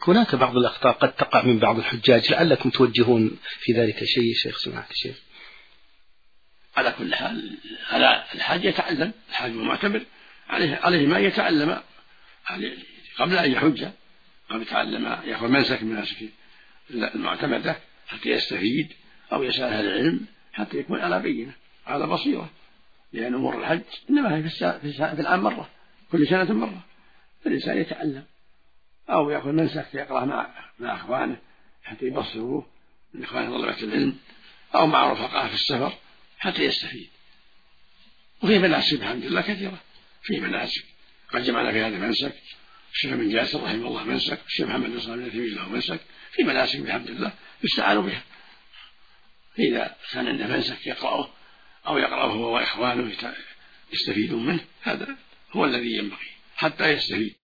هناك بعض الأخطاء قد تقع من بعض الحجاج، لعلكم توجهون في ذلك شيء شيخ سماحة الشيخ. على كل حال على الحاج يتعلم، الحاج المعتمر عليه ما يتعلم قبل أن يحج، أو يتعلم يأخذ منسك من مناسك المعتمدة حتى يستفيد، أو يسأل أهل العلم حتى يكون على بينة على بصيرة، لأن أمور الحج إنما هي في العام مرة، كل سنة مرة، فالإنسان يتعلم أو يأخذ منسك يقرأ مع أخوانه حتى يبصروه من إخوان طلبة العلم، أو مع رفقائه في السفر حتى يستفيد. وفي مناسك الحمد لله كثيرة، في مناسك قد جمعنا في هذا منسك، الشيخ بن جاسر رحمه الله منسك، الشيخ محمد بن صالح العثيمين له منسك، في مناسك الحمد لله يستعان بها. إذا كان عنده منسك يقرأه أو يقرأه هو وإخوانه يستفيدون منه، هذا هو الذي ينبغي حتى يستفيد.